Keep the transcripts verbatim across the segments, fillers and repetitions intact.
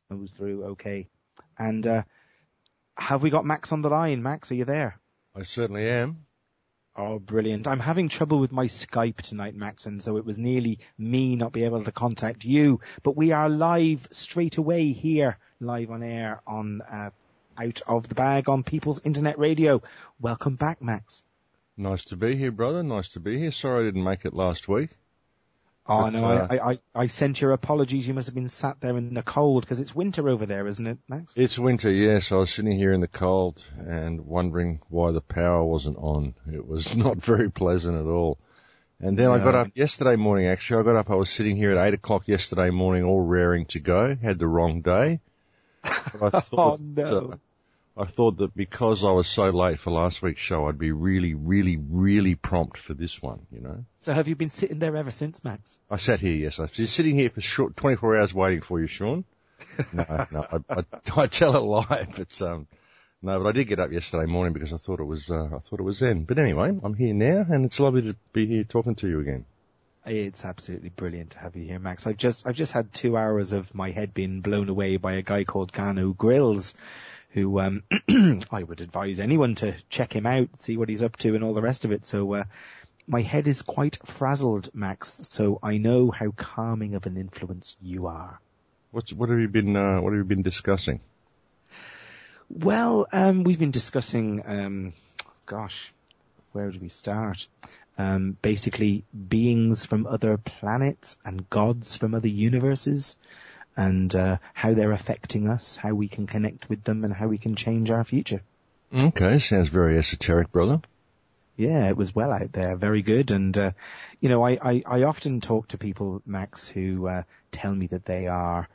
goes through okay. And uh, have we got Max on the line? Max, are you there? I certainly am. Oh, brilliant. I'm having trouble with my Skype tonight, Max, and so it was nearly me not being able to contact you. But we are live straight away here, live on air on uh, Out of the Bag on People's Internet Radio. Welcome back, Max. Nice to be here, brother. Nice to be here. Sorry I didn't make it last week. Oh, but, no, uh, I, I, I sent your apologies. You must have been sat there in the cold because it's winter over there, isn't it, Max? It's winter, yes. I was sitting here in the cold and wondering why the power wasn't on. It was not very pleasant at all. And then no, I got up yesterday morning, actually. I got up, I was sitting here at eight o'clock yesterday morning, all raring to go. Had the wrong day. But I thought, oh, no. Uh, I thought that because I was so late for last week's show, I'd be really, really, really prompt for this one, you know. So have you been sitting there ever since, Max? I sat here, yes. I've been sitting here for short, twenty-four hours waiting for you, Sean. No, no, I, I, I tell it live. It's, um, no, but I did get up yesterday morning because I thought it was, uh, I thought it was then. But anyway, I'm here now and it's lovely to be here talking to you again. It's absolutely brilliant to have you here, Max. I've just, I've just had two hours of my head being blown away by a guy called Ganu Grills, who um I would advise anyone to check him out, see what he's up to and all the rest of it. So uh my head is quite frazzled, Max, so I know how calming of an influence you are. What's what have you been uh what have you been discussing? Well, um we've been discussing um gosh, where do we start? Um basically beings from other planets and gods from other universes. And uh, how they're affecting us, how we can connect with them, and how we can change our future. Okay, sounds very esoteric, brother. Yeah, it was well out there, very good. And, uh, you know, I, I, I often talk to people, Max, who uh, tell me that they are,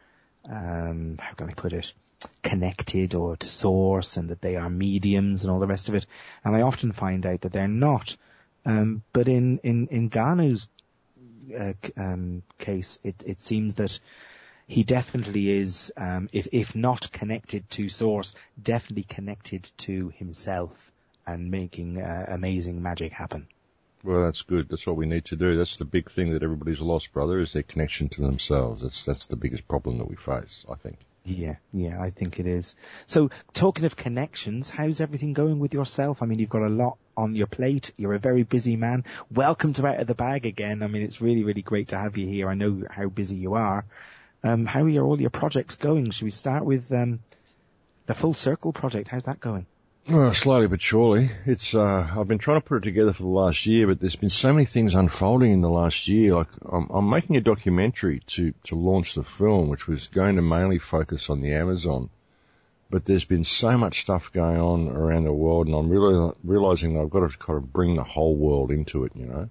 um, how can I put it, connected or to source, and that they are mediums and all the rest of it. And I often find out that they're not. Um, but in, in, in Ganu's uh, um, case, it, it seems that he definitely is, um, if, if not connected to source, definitely connected to himself and making uh, amazing magic happen. Well, that's good. That's what we need to do. That's the big thing that everybody's lost, brother, is their connection to themselves. That's, that's the biggest problem that we face, I think. Yeah, yeah, I think it is. So, talking of connections, how's everything going with yourself? I mean, you've got a lot on your plate. You're a very busy man. Welcome to Out of the Bag again. I mean, it's really, really great to have you here. I know how busy you are. Um, how are all your projects going? Should we start with um, the Full Circle project? How's that going? Well, slowly but surely. It's uh, I've been trying to put it together for the last year, but there's been so many things unfolding in the last year. Like I'm, I'm making a documentary to to launch the film, which was going to mainly focus on the Amazon. But there's been so much stuff going on around the world, and I'm really realizing that I've got to kind of bring the whole world into it. You know.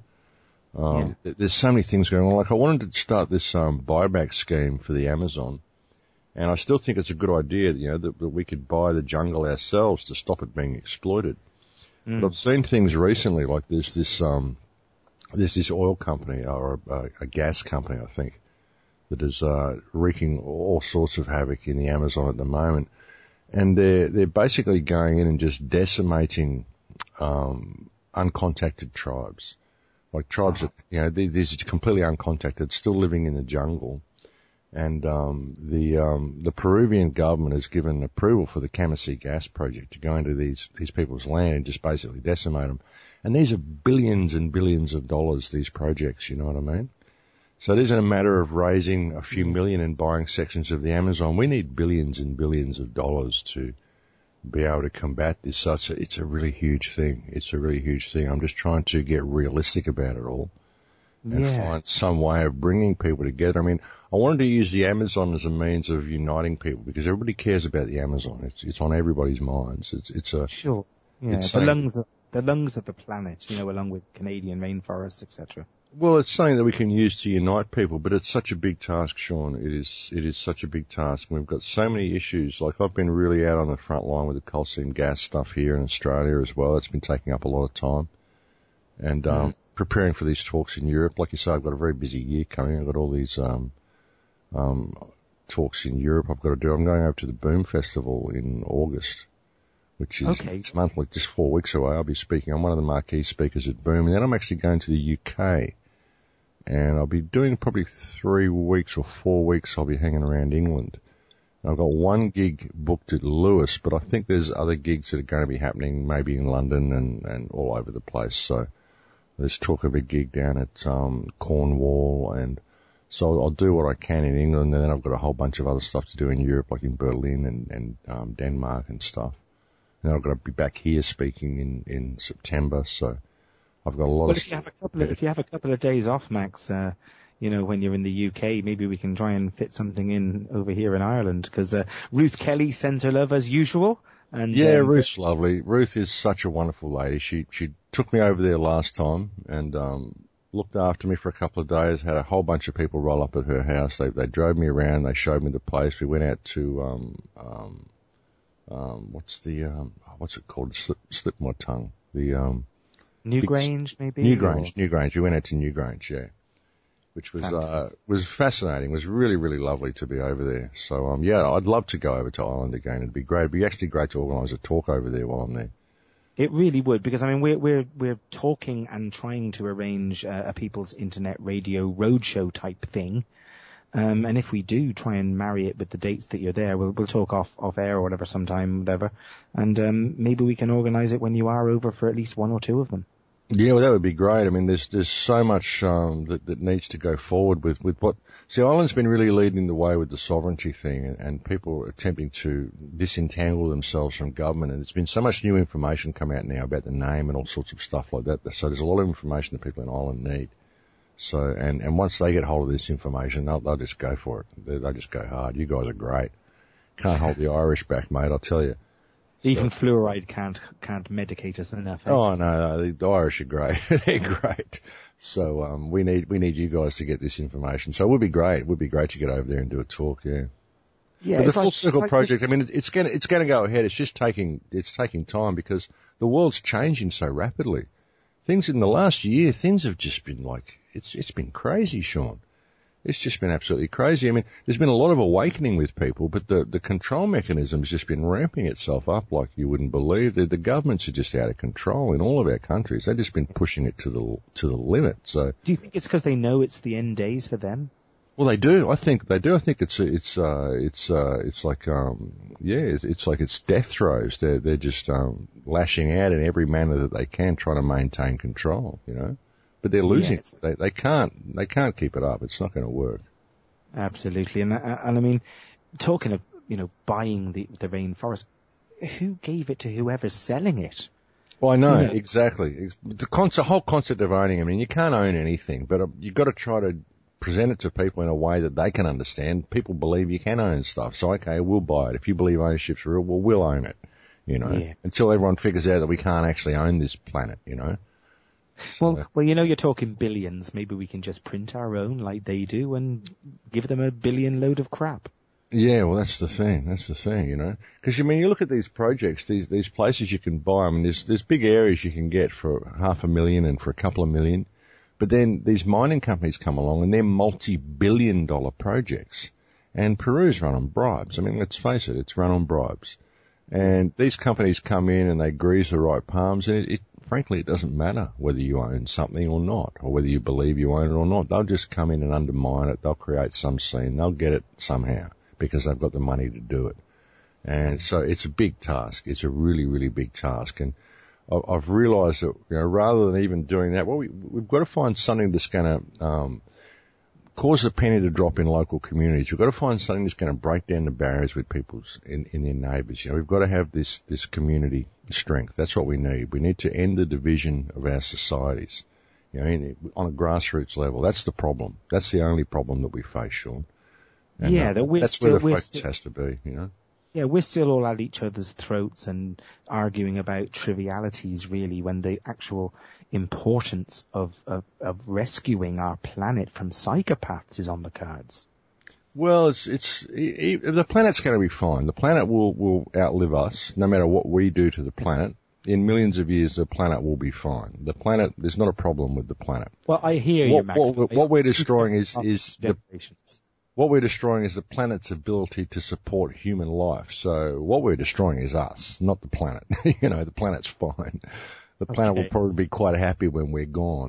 Um, yeah. There's so many things going on. Like I wanted to start this um, buyback scheme for the Amazon, and I still think it's a good idea, you know, that, that we could buy the jungle ourselves to stop it being exploited. Mm. But I've seen things recently, like there's this um, there's this oil company or a, a gas company, I think, that is uh, wreaking all sorts of havoc in the Amazon at the moment, and they're they're basically going in and just decimating um, uncontacted tribes. Like tribes that, you know, these are completely uncontacted, still living in the jungle. And, um, the, um, the Peruvian government has given approval for the Camasí gas project to go into these, these people's land and just basically decimate them. And these are billions and billions of dollars, these projects, you know what I mean? So it isn't a matter of raising a few million and buying sections of the Amazon. We need billions and billions of dollars to be able to combat this. So it's a, it's a really huge thing. It's a really huge thing. I'm just trying to get realistic about it all and yeah. find some way of bringing people together. I mean, I wanted to use the Amazon as a means of uniting people because everybody cares about the Amazon. It's it's on everybody's minds. It's it's a sure. Yeah, the lungs of, the lungs of the planet, you know, along with Canadian rainforests, et cetera. Well, it's something that we can use to unite people, but it's such a big task, Sean. It is, it is such a big task. We've got so many issues. Like I've been really out on the front line with the coal seam gas stuff here in Australia as well. It's been taking up a lot of time. And, um, mm. preparing for these talks in Europe. Like you say, I've got a very busy year coming. I've got all these, um, um, talks in Europe I've got to do. I'm going over to the Boom Festival in August, which is okay. It's monthly, just four weeks away. I'll be speaking. I'm one of the marquee speakers at Boom, and then I'm actually going to the U K, and I'll be doing probably three weeks or four weeks. I'll be hanging around England. I've got one gig booked at Lewis, but I think there's other gigs that are going to be happening maybe in London and, and all over the place. So there's talk of a gig down at um, Cornwall, and so I'll do what I can in England, and then I've got a whole bunch of other stuff to do in Europe, like in Berlin and, and um, Denmark and stuff. And I've got to be back here speaking in, in September, so I've got a lot well, of... If you have a couple of, if you have a couple of days off, Max, uh, you know, when you're in the U K, maybe we can try and fit something in over here in Ireland, because uh, Ruth Kelly sends her love as usual. And Yeah, um, Ruth's lovely. Ruth is such a wonderful lady. She she took me over there last time and um looked after me for a couple of days, had a whole bunch of people roll up at her house. They they drove me around, they showed me the place. We went out to um um um what's the um what's it called? Slip slip my tongue. The um Newgrange, maybe? Newgrange, or... Newgrange. We went out to Newgrange, yeah. Which was uh was fascinating. It was really, really lovely to be over there. So um yeah, I'd love to go over to Ireland again. It'd be great. It'd be actually great to organise a talk over there while I'm there. It really would, because I mean we're we're we're talking and trying to arrange uh, a People's Internet Radio roadshow type thing. Um and if we do try and marry it with the dates that you're there, we'll we'll talk off off air or whatever sometime, whatever. And um maybe we can organise it when you are over for at least one or two of them. Yeah, well, that would be great. I mean, there's there's so much um, that that needs to go forward with with what. See, Ireland's been really leading the way with the sovereignty thing, and, and people are attempting to disentangle themselves from government. And there's been so much new information come out now about the name and all sorts of stuff like that. So there's a lot of information that people in Ireland need. So and and once they get hold of this information, they'll they'll just go for it. They, they'll just go hard. You guys are great. Can't hold the Irish back, mate. I'll tell you. Even So. fluoride can't can't medicate us enough. Eh? Oh no, no, the Irish are great. They're great. So um, we need we need you guys to get this information. So it would be great. It would be great to get over there and do a talk. Yeah. Yeah. But the Full Full Circle like, project. I mean, it's, it's going it's going to go ahead. It's just taking it's taking time because the world's changing so rapidly. Things in the last year, things have just been like it's it's been crazy, Sean. It's just been absolutely crazy. I mean, there's been a lot of awakening with people, but the, the control mechanism has just been ramping itself up like you wouldn't believe. The, the governments are just out of control in all of our countries. They've just been pushing it to the to the limit. So, do you think it's because they know it's the end days for them? Well, they do. I think they do. I think it's it's uh, it's uh, it's like um, yeah, it's, it's like it's death throes. They're they're just um, lashing out in every manner that they can, trying to maintain control. You know. But they're losing. Yeah, they they can't they can't keep it up. It's not going to work. Absolutely, and and I mean, talking of you know buying the the rainforest, who gave it to whoever's selling it? Well, I know, you know. exactly. The concept, whole concept of owning. I mean, you can't own anything, but you've got to try to present it to people in a way that they can understand. People believe you can own stuff, so okay, we'll buy it. If you believe ownership's real, well, we'll own it. You know, yeah. Until everyone figures out that we can't actually own this planet. You know. So. Well, well, you know, you're talking billions. Maybe we can just print our own like they do and give them a billion load of crap. Yeah, well, that's the thing. That's the thing, you know. Because, I mean, you look at these projects, these these places you can buy. I mean, there's there's big areas you can get for half a million and for a couple of million. But then these mining companies come along and they're multi-billion dollar projects. And Peru's run on bribes. I mean, let's face it, it's run on bribes. And these companies come in and they grease the right palms, and it, it frankly, it doesn't matter whether you own something or not, or whether you believe you own it or not. They'll just come in and undermine it. They'll create some scene. They'll get it somehow because they've got the money to do it. And so it's a big task. It's a really, really big task. And I've realised that, you know, rather than even doing that, well, we, we've got to find something that's going to um, cause the penny to drop in local communities. We've got to find something that's going to break down the barriers with people's in, in their neighbours. You know, we've got to have this this community strength. That's what we need. We need to end the division of our societies. You know, in, on a grassroots level. That's the problem. That's the only problem that we face, Sean. And yeah, uh, that we're that's still, where the we're focus still, has to be. You know. Yeah, we're still all at each other's throats and arguing about trivialities, really, when the actual importance of, of, of rescuing our planet from psychopaths is on the cards. Well, it's, it's, it, it, the planet's going to be fine. The planet will, will outlive us, no matter what we do to the planet. In millions of years, the planet will be fine. The planet, there's not a problem with the planet. Well, I hear what, you, Max. What, what we're destroying is, is the, generations. What we're destroying is the planet's ability to support human life. So what we're destroying is us, not the planet. You know, the planet's fine. The planet okay. will probably be quite happy when we're gone.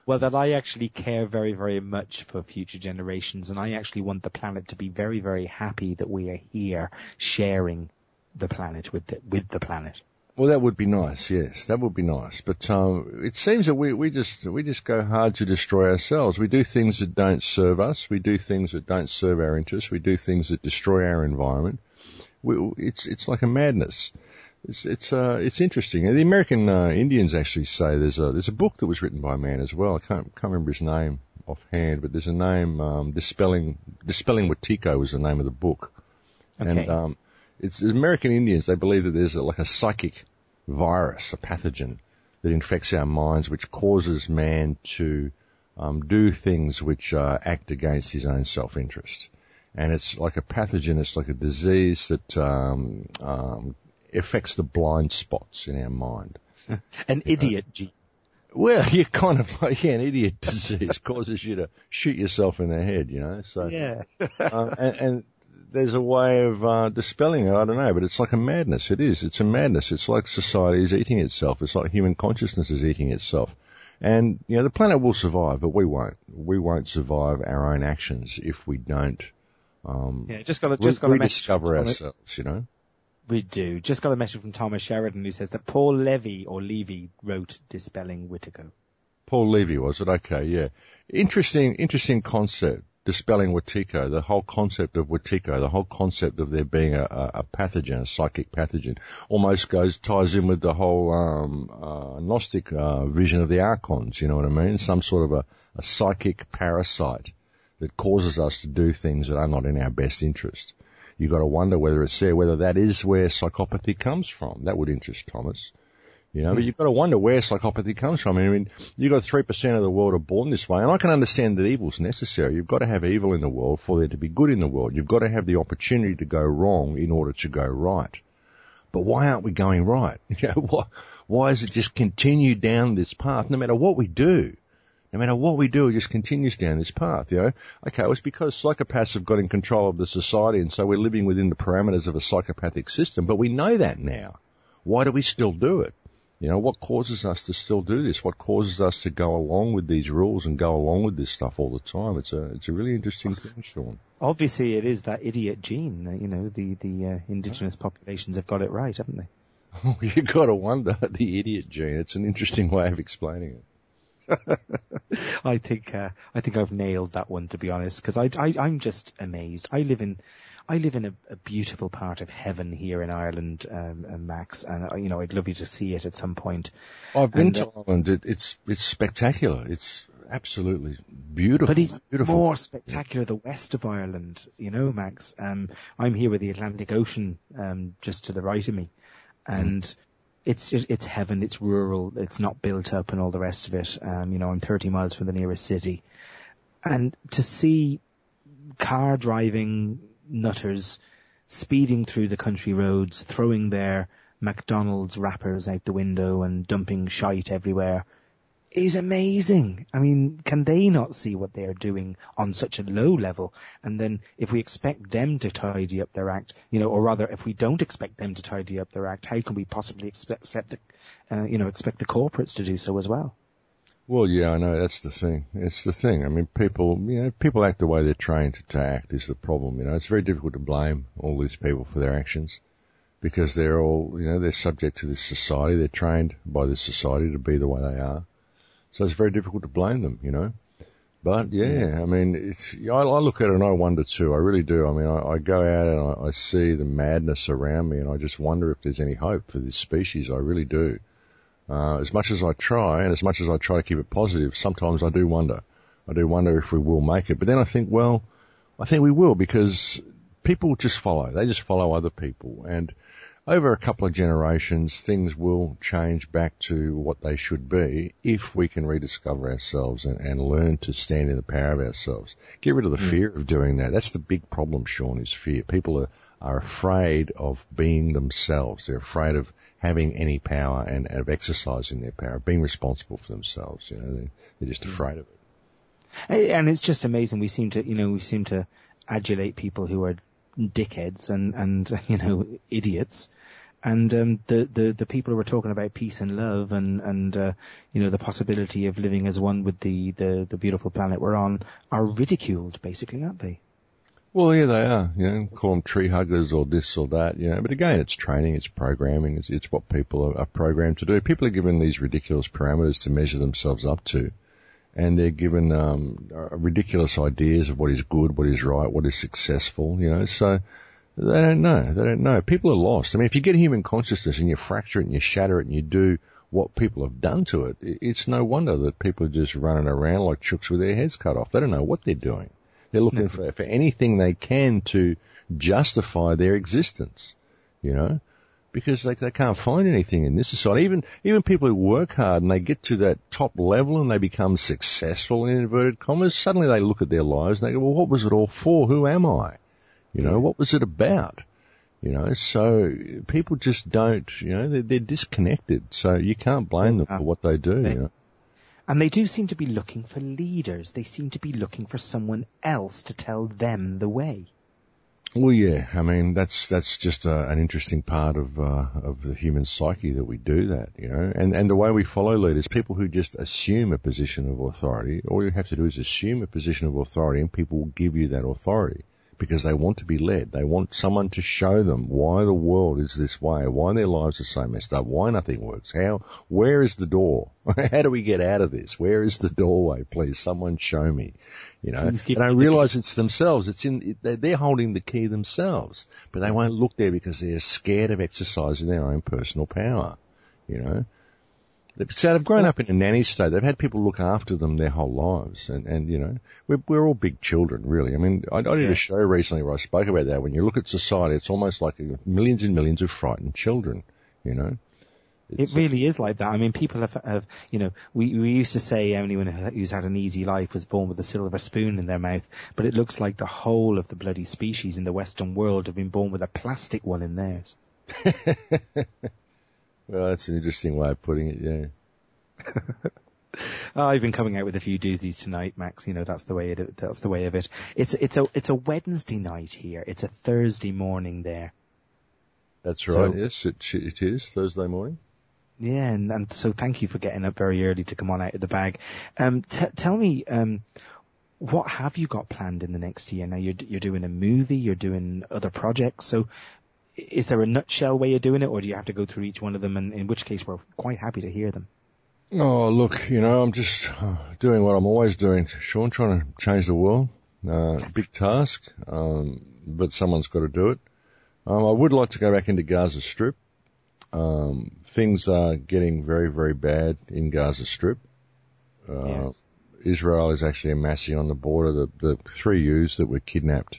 Well, that I actually care very, very much for future generations, and I actually want the planet to be very, very happy that we are here sharing the planet with the, with the planet. Well, that would be nice, yes, that would be nice. But um, it seems that we, we just we just go hard to destroy ourselves. We do things that don't serve us. We do things that don't serve our interests. We do things that destroy our environment. We, it's it's like a madness. It's it's uh it's interesting. And the American uh, Indians actually say there's a there's a book that was written by a man as well. I can't can't remember his name offhand, but there's a name um, dispelling dispelling Wetiko was the name of the book. Okay. And um, it's the American Indians. They believe that there's a, like a psychic virus, a pathogen that infects our minds, which causes man to um, do things which uh, act against his own self-interest. And it's like a pathogen. It's like a disease that um, um, affects the blind spots in our mind. An idiot gene. Well, you're kind of like, yeah, an idiot disease causes you to shoot yourself in the head, you know. So, yeah. uh, and, and there's a way of uh, dispelling it. I don't know, but it's like a madness. It is. It's a madness. It's like society is eating itself. It's like human consciousness is eating itself. And, you know, the planet will survive, but we won't. We won't survive our own actions if we don't um, yeah, just got to, just got to rediscover ourselves, you know. We do. Just got a message from Thomas Sheridan who says that Paul Levy or Levy wrote Dispelling Wetiko. Paul Levy, was it? Okay, yeah. Interesting, interesting concept. Dispelling Wetiko, the whole concept of Wetiko, the whole concept of there being a, a, a pathogen, a psychic pathogen, almost goes, ties in with the whole, um, uh, Gnostic, uh, vision of the archons, you know what I mean? Some sort of a, a psychic parasite that causes us to do things that are not in our best interest. You've got to wonder whether it's there, whether that is where psychopathy comes from. That would interest Thomas. You know, but you've got to wonder where psychopathy comes from. I mean, you've got three percent of the world are born this way, and I can understand that evil's necessary. You've got to have evil in the world for there to be good in the world. You've got to have the opportunity to go wrong in order to go right. But why aren't we going right? You know, why, why is it just continue down this path, no matter what we do? No matter what we do, it just continues down this path, you know. Okay, well, it's because psychopaths have got in control of the society, and so we're living within the parameters of a psychopathic system, but we know that now. Why do we still do it? You know, what causes us to still do this? What causes us to go along with these rules and go along with this stuff all the time? It's a, it's a really interesting thing, Sean. Obviously, it is that idiot gene. You know, the, the uh, indigenous populations have got it right, haven't they? Oh, you've got to wonder, the idiot gene. It's an interesting way of explaining it. I think uh, I think I've nailed that one, to be honest, because I, I I'm just amazed. I live in I live in a, a beautiful part of heaven here in Ireland, um, uh, Max, and uh, you know I'd love you to see it at some point. I've been and, to uh, Ireland. It, it's it's spectacular. It's absolutely beautiful. But it's beautiful. more spectacular the west of Ireland, you know, Max. Um, I'm here with the Atlantic Ocean um, just to the right of me, and. Mm. It's it's heaven. It's rural. It's not built up and all the rest of it. Um, you know, I'm thirty miles from the nearest city, and to see car driving nutters speeding through the country roads, throwing their McDonald's wrappers out the window and dumping shite everywhere, is amazing. I mean, can they not see what they are doing on such a low level? And then if we expect them to tidy up their act, you know, or rather if we don't expect them to tidy up their act, how can we possibly expect, expect the, uh, you know, expect the corporates to do so as well? Well, yeah, I know, that's the thing. It's the thing. I mean, people, you know, people act the way they're trained to act is the problem, you know. It's very difficult to blame all these people for their actions because they're all, you know, they're subject to this society. They're trained by this society to be the way they are. So it's very difficult to blame them, you know. But yeah, yeah. I mean, it's, I, I look at it and I wonder too. I really do. I mean, I, I go out and I, I see the madness around me and I just wonder if there's any hope for this species. I really do. Uh, as much as I try and as much as I try to keep it positive, sometimes I do wonder. I do wonder if we will make it. But then I think, well, I think we will because people just follow. They just follow other people. And over a couple of generations, things will change back to what they should be if we can rediscover ourselves and, and learn to stand in the power of ourselves. Get rid of the mm. fear of doing that. That's the big problem, Sean, is fear. People are, are afraid of being themselves. They're afraid of having any power and of exercising their power, being responsible for themselves. You know, they, they're just afraid of it. And it's just amazing. We seem to, you know, we seem to adulate people who are dickheads and, and, you know, idiots. And um, the, the, the people who are talking about peace and love and, and uh, you know, the possibility of living as one with the, the, the beautiful planet we're on are ridiculed, basically, aren't they? Well, yeah, they are. You know, call them tree huggers or this or that. You know, but again, it's training, it's programming, it's, it's what people are, are programmed to do. People are given these ridiculous parameters to measure themselves up to, and they're given um, ridiculous ideas of what is good, what is right, what is successful. You know, so they don't know. They don't know. People are lost. I mean, if you get human consciousness and you fracture it and you shatter it and you do what people have done to it, it's no wonder that people are just running around like chooks with their heads cut off. They don't know what they're doing. They're looking for, for anything they can to justify their existence, you know, because they, they can't find anything in this society. Even, even people who work hard and they get to that top level and they become successful in inverted commas, suddenly they look at their lives and they go, well, what was it all for? Who am I? You know, what was it about? You know, so people just don't, you know, they're, they're disconnected. So you can't blame them for what they do, you know. And they do seem to be looking for leaders. They seem to be looking for someone else to tell them the way. Well, yeah. I mean, that's that's just uh, an interesting part of uh, of the human psyche that we do that, you know. And and the way we follow leaders, people who just assume a position of authority, all you have to do is assume a position of authority, and people will give you that authority. Because they want to be led. They want someone to show them why the world is this way, why their lives are so messed up, why nothing works, how, where is the door? How do we get out of this? Where is the doorway? Please, someone show me. You know, and I realize it's themselves. It's in, they're holding the key themselves, but they won't look there because they're scared of exercising their own personal power, you know. So they've grown up in a nanny state. They've had people look after them their whole lives. And, and you know, we're, we're all big children, really. I mean, I, I did a show recently where I spoke about that. When you look at society, it's almost like millions and millions of frightened children, you know. It's, it really is like that. I mean, people have, have you know, we, we used to say anyone who's had an easy life was born with a silver spoon in their mouth, but it looks like the whole of the bloody species in the Western world have been born with a plastic one in theirs. Well, that's an interesting way of putting it, yeah. Oh, I've been coming out with a few doozies tonight, Max. You know, that's the way it, that's the way of it. It's, it's a, it's a Wednesday night here. It's a Thursday morning there. That's right. So, yes, it, it is Thursday morning. Yeah. And, and so thank you for getting up very early to come on out of the bag. Um, t- tell me, um, what have you got planned in the next year? Now you're, you're doing a movie, you're doing other projects. So, is there a nutshell way of doing it, or do you have to go through each one of them, and in which case we're quite happy to hear them? Oh, look, you know, I'm just uh, doing what I'm always doing, Sean, trying to change the world. Uh, big task, um, but someone's got to do it. Um, I would like to go back into Gaza Strip. Um, things are getting very, very bad in Gaza Strip. Uh, yes. Israel is actually amassing on the border the, the three U's that were kidnapped.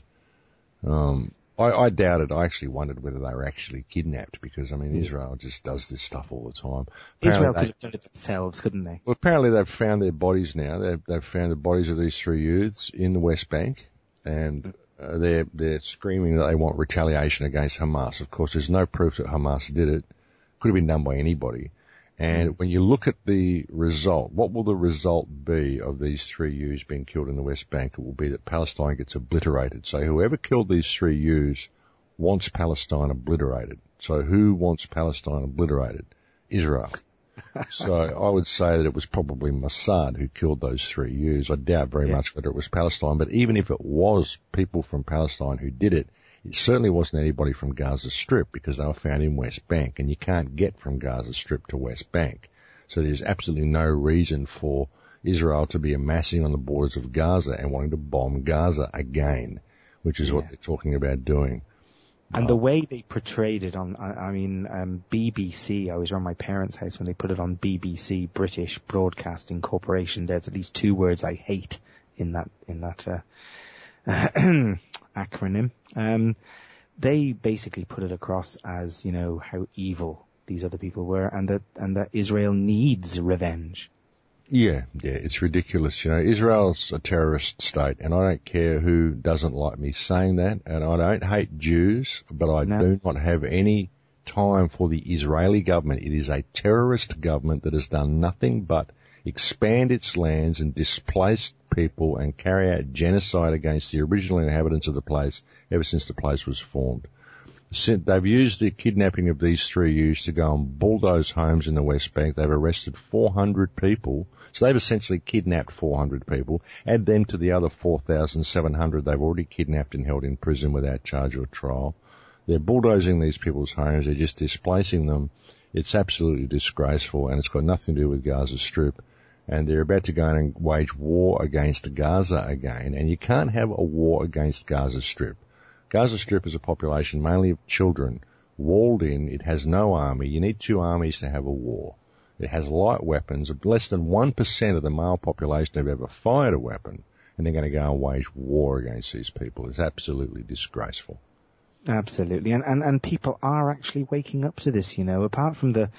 Um, I, I doubted. I actually wondered whether they were actually kidnapped because, I mean, mm. Israel just does this stuff all the time. Apparently Israel they, could have done it themselves, couldn't they? Well, apparently they've found their bodies now. They've, they've found the bodies of these three youths in the West Bank, and uh, they're they're screaming that they want retaliation against Hamas. Of course, there's no proof that Hamas did it. Could have been done by anybody. And mm. when you look at the result, what will the result be of these three youths being killed in the West Bank? It will be that Palestine gets obliterated. So whoever killed these three youths wants Palestine obliterated. So who wants Palestine obliterated? Israel. So I would say that it was probably Mossad who killed those three youths. I doubt very yeah. much whether it was Palestine, but even if it was people from Palestine who did it, it certainly wasn't anybody from Gaza Strip because they were found in West Bank, and you can't get from Gaza Strip to West Bank. So there's absolutely no reason for Israel to be amassing on the borders of Gaza and wanting to bomb Gaza again, which is yeah. what they're talking about doing. And the way they portrayed it on, I mean, um, B B C, I was around my parents' house when they put it on B B C, British Broadcasting Corporation. There's at least two words I hate in that, in that, uh, acronym. Um, they basically put it across as, you know, how evil these other people were, and that, and that Israel needs revenge. Yeah, yeah, it's ridiculous. You know, Israel's a terrorist state, and I don't care who doesn't like me saying that, and I don't hate Jews, but I no. do not have any time for the Israeli government. It is a terrorist government that has done nothing but expand its lands and displace people and carry out genocide against the original inhabitants of the place ever since the place was formed. They've used the kidnapping of these three youths to go and bulldoze homes in the West Bank. They've arrested four hundred people. So they've essentially kidnapped four hundred people. Add them to the other four thousand seven hundred they've already kidnapped and held in prison without charge or trial. They're bulldozing these people's homes. They're just displacing them. It's absolutely disgraceful, and it's got nothing to do with Gaza Strip. And they're about to go in and wage war against Gaza again. And you can't have a war against Gaza Strip. Gaza Strip is a population mainly of children, walled in. It has no army. You need two armies to have a war. It has light weapons. Less than one percent of the male population have ever fired a weapon, and they're going to go and wage war against these people. It's absolutely disgraceful. Absolutely. And, and, and people are actually waking up to this, you know, apart from the,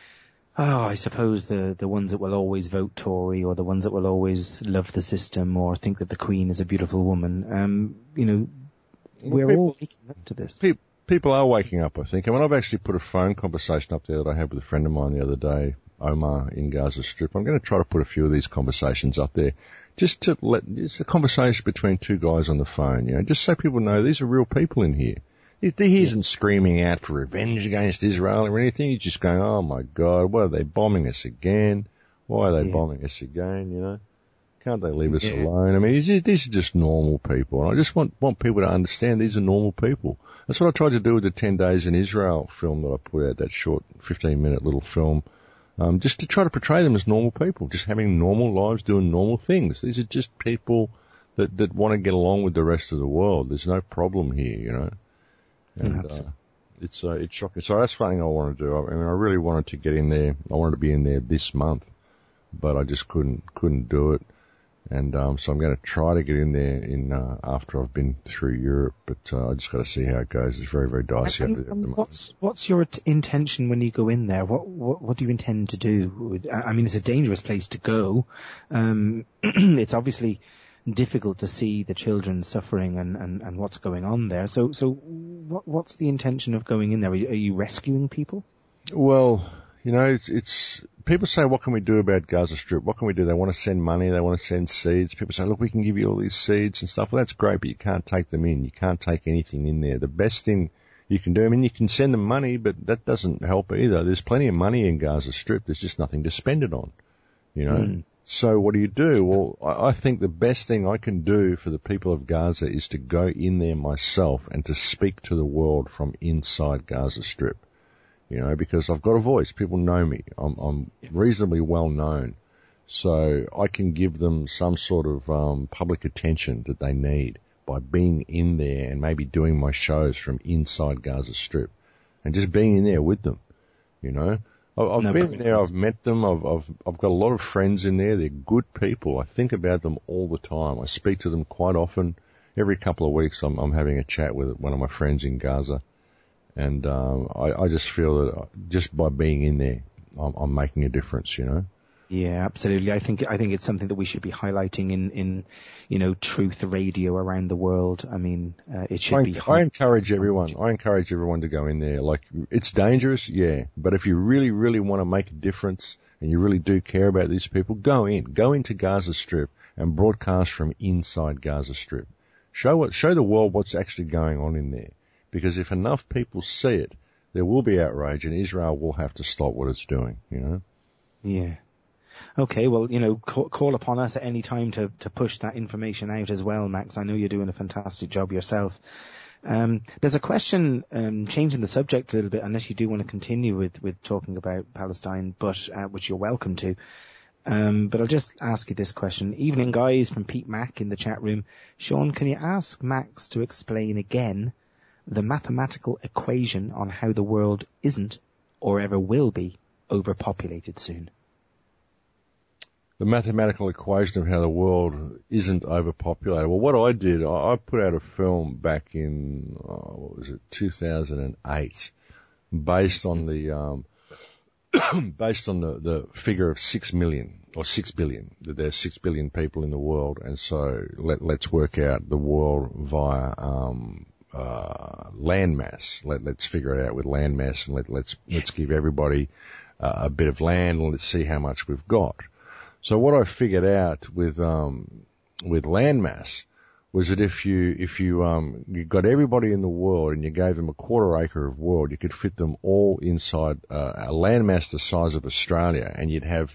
oh, I suppose the, the ones that will always vote Tory, or the ones that will always love the system or think that the Queen is a beautiful woman. Um, you know, we're people, all waking up to this. People, people are waking up, I think. I mean, I've actually put a phone conversation up there that I had with a friend of mine the other day, Omar in Gaza Strip. I'm going to try to put a few of these conversations up there just to let, it's a conversation between two guys on the phone, you know, just so people know these are real people in here. He isn't screaming out for revenge against Israel or anything. He's just going, oh my God, what are they bombing us again? Why are they yeah. bombing us again, you know? Can't they leave us yeah. alone? I mean, just, these are just normal people. And I just want, want people to understand these are normal people. That's what I tried to do with the ten days in Israel film that I put out, that short fifteen minute little film. Um, just to try to portray them as normal people, just having normal lives, doing normal things. These are just people that, that want to get along with the rest of the world. There's no problem here, you know? And, uh, it's, uh, it's shocking. So that's something I want to do. I mean, I really wanted to get in there. I wanted to be in there this month, but I just couldn't, couldn't do it. And, um, so I'm going to try to get in there in, uh, after I've been through Europe, but, uh, I just got to see how it goes. It's very, very dicey. And, and, and what's, what's your t- intention when you go in there? What, what, what do you intend to do? I mean, it's a dangerous place to go. Um, it's obviously difficult to see the children suffering and, and, and what's going on there. So, so what, what's the intention of going in there? Are you, are you rescuing people? Well, you know, it's, it's, people say, what can we do about Gaza Strip? What can we do? They want to send money. They want to send seeds. People say, look, we can give you all these seeds and stuff. Well, that's great, but you can't take them in. You can't take anything in there. The best thing you can do, I mean, you can send them money, but that doesn't help either. There's plenty of money in Gaza Strip. There's just nothing to spend it on, you know. Mm. So what do you do? Well, I think the best thing I can do for the people of Gaza is to go in there myself and to speak to the world from inside Gaza Strip, you know, because I've got a voice. People know me. I'm, I'm yes. reasonably well known. So I can give them some sort of um, public attention that they need by being in there and maybe doing my shows from inside Gaza Strip and just being in there with them, you know. I've no, been there, I've met them, I've, I've, I've got a lot of friends in there, they're good people, I think about them all the time, I speak to them quite often, every couple of weeks I'm, I'm having a chat with one of my friends in Gaza, and um, I, I just feel that just by being in there, I'm, I'm making a difference, you know. Yeah, absolutely. I think I think it's something that we should be highlighting in, in you know, Truth Radio around the world. I mean, uh, it should I, be. I encourage everyone. I encourage everyone to go in there. Like, it's dangerous, yeah, but if you really, really want to make a difference and you really do care about these people, go in. Go into Gaza Strip and broadcast from inside Gaza Strip. Show what, show the world what's actually going on in there. Because if enough people see it, there will be outrage, and Israel will have to stop what it's doing. You know. Yeah. Okay, well, you know, call, call upon us at any time to, to push that information out as well, Max. I know you're doing a fantastic job yourself. Um, there's a question, um, changing the subject a little bit, unless you do want to continue with, with talking about Palestine, but, uh, which you're welcome to. Um, but I'll just ask you this question. Evening, guys, from Pete Mack in the chat room. Sean, can you ask Max to explain again the mathematical equation on how the world isn't, or ever will be, overpopulated soon? The mathematical equation of how the world isn't overpopulated. Well, what I did, I put out a film back in, oh, what was it, two thousand eight, based on the, um, based on the, the figure of six million, or six billion, that there's six billion people in the world, and so let, let's work out the world via, um, uh, land mass. Let, let's figure it out with land mass, and let, let's, let's give everybody uh, a bit of land, and let's see how much we've got. So what I figured out with um with landmass was that if you, if you, um, you got everybody in the world and you gave them a quarter acre of world, you could fit them all inside uh, a landmass the size of Australia, and you'd have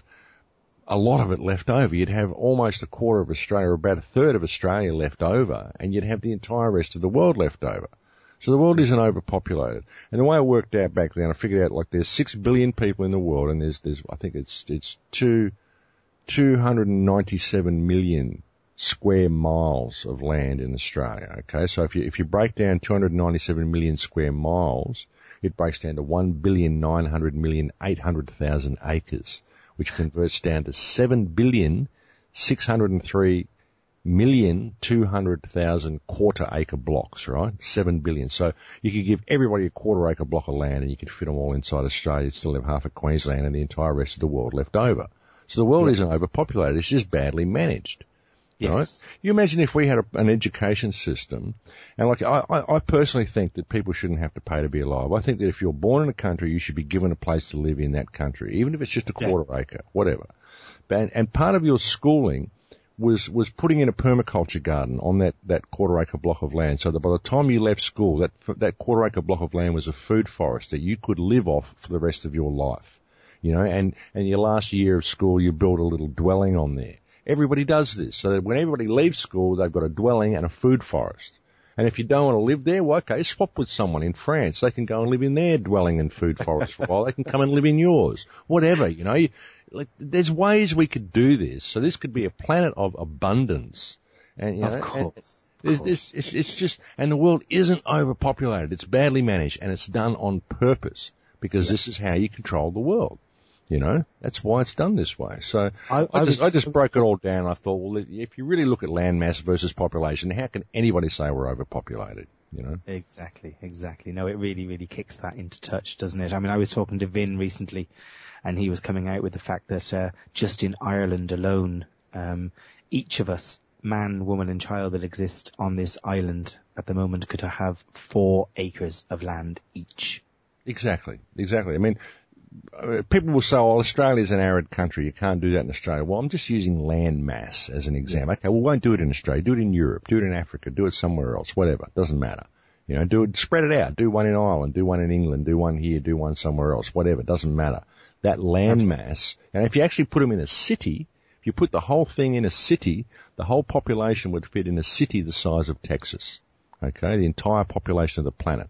a lot of it left over. You'd have almost a quarter of Australia, or about a third of Australia left over, and you'd have the entire rest of the world left over. So the world isn't overpopulated. And the way it worked out back then, I figured out like there's six billion people in the world, and there's, there's, I think it's, it's two, two hundred ninety-seven million square miles of land in Australia. Okay. So if you, if you break down two hundred ninety-seven million square miles, it breaks down to one billion nine hundred million eight hundred thousand acres, which converts down to seven billion six hundred three million two hundred thousand quarter acre blocks, right? seven billion. So you could give everybody a quarter acre block of land and you could fit them all inside Australia. You'd still have half of Queensland and the entire rest of the world left over. So the world yeah. isn't overpopulated. It's just badly managed. Yes. Right? You imagine if we had a, an education system, and like I, I, I personally think that people shouldn't have to pay to be alive. I think that if you're born in a country, you should be given a place to live in that country, even if it's just a quarter yeah. acre, whatever. And, and part of your schooling was was putting in a permaculture garden on that, that quarter acre block of land, so that by the time you left school, that that quarter acre block of land was a food forest that you could live off for the rest of your life. You know, and, and your last year of school, you build a little dwelling on there. Everybody does this, so that when everybody leaves school, they've got a dwelling and a food forest. And if you don't want to live there, well, okay, swap with someone in France. They can go and live in their dwelling and food forest for a while. They can come and live in yours. Whatever, you know. You, like, there's ways we could do this. So this could be a planet of abundance. And, you know, of course. There's this, it's, it's just, and the world isn't overpopulated. It's badly managed, and it's done on purpose, because yeah. this is how you control the world. You know, that's why it's done this way. So I, I, I just, I just broke it all down. I thought, well, if you really look at land mass versus population, how can anybody say we're overpopulated? You know? Exactly, exactly. No, it really, really kicks that into touch, doesn't it? I mean, I was talking to Vin recently, and he was coming out with the fact that uh, just in Ireland alone, um, each of us, man, woman, and child that exist on this island at the moment, could have four acres of land each. Exactly, exactly. I mean, people will say, oh, Australia's an arid country. You can't do that in Australia. Well, I'm just using land mass as an example. Yes. Okay, well, we won't do it in Australia. Do it in Europe. Do it in Africa. Do it somewhere else. Whatever. Doesn't matter. You know, do it, spread it out. Do one in Ireland. Do one in England. Do one here. Do one somewhere else. Whatever. Doesn't matter. That land Absolutely. mass, and if you actually put them in a city, if you put the whole thing in a city, the whole population would fit in a city the size of Texas. Okay, the entire population of the planet.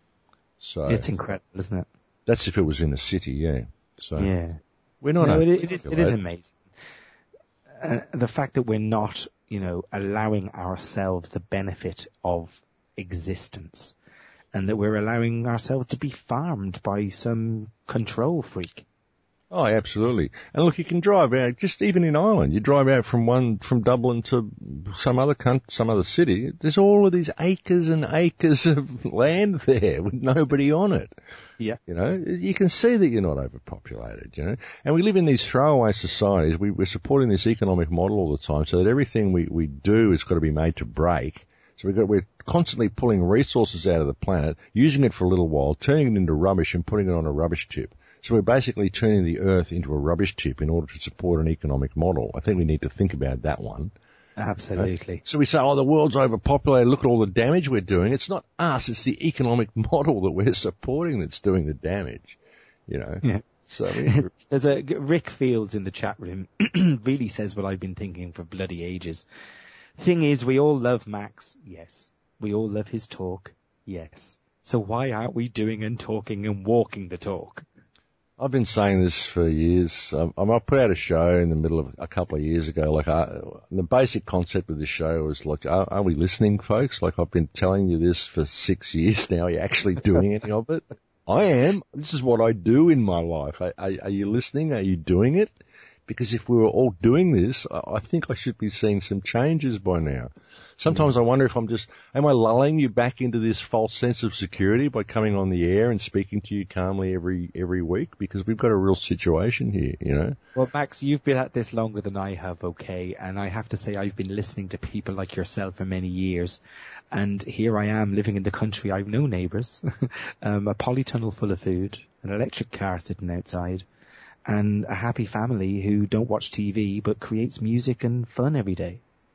So it's incredible, isn't it? That's if it was in the city, yeah. So yeah, we're not. No, it, it is. It is amazing. Uh, the fact that we're not, you know, allowing ourselves the benefit of existence, and that we're allowing ourselves to be farmed by some control freak. Oh, absolutely. And look, you can drive out, just even in Ireland, you drive out from one, from Dublin to some other country, some other city, there's all of these acres and acres of land there with nobody on it. Yeah. You know, you can see that you're not overpopulated, you know. And we live in these throwaway societies. We, we're supporting this economic model all the time, so that everything we, we do has got to be made to break. So we've got, we're constantly pulling resources out of the planet, using it for a little while, turning it into rubbish and putting it on a rubbish tip. So we're basically turning the earth into a rubbish tip in order to support an economic model. I think we need to think about that one. Absolutely. Okay? So we say, oh, the world's overpopulated. Look at all the damage we're doing. It's not us. It's the economic model that we're supporting that's doing the damage. You know? Yeah. So I mean, there's a, Rick Fields in the chat room really says what I've been thinking for bloody ages. Thing is, we all love Max. Yes. We all love his talk. Yes. So why aren't we doing and talking and walking the talk? I've been saying this for years. Um, I put out a show in the middle of a couple of years ago. Like, uh, the basic concept of the show was like, are, are we listening, folks? Like, I've been telling you this for six years now. Are you actually doing any of it? I am. This is what I do in my life. Are, are, are you listening? Are you doing it? Because if we were all doing this, I think I should be seeing some changes by now. Sometimes I wonder if I'm just, am I lulling you back into this false sense of security by coming on the air and speaking to you calmly every, every week? Because we've got a real situation here, you know? Well, Max, you've been at this longer than I have, okay? And I have to say I've been listening to people like yourself for many years. And here I am living in the country. I've no neighbours, um, a polytunnel full of food, an electric car sitting outside, and a happy family who don't watch T V but creates music and fun every day.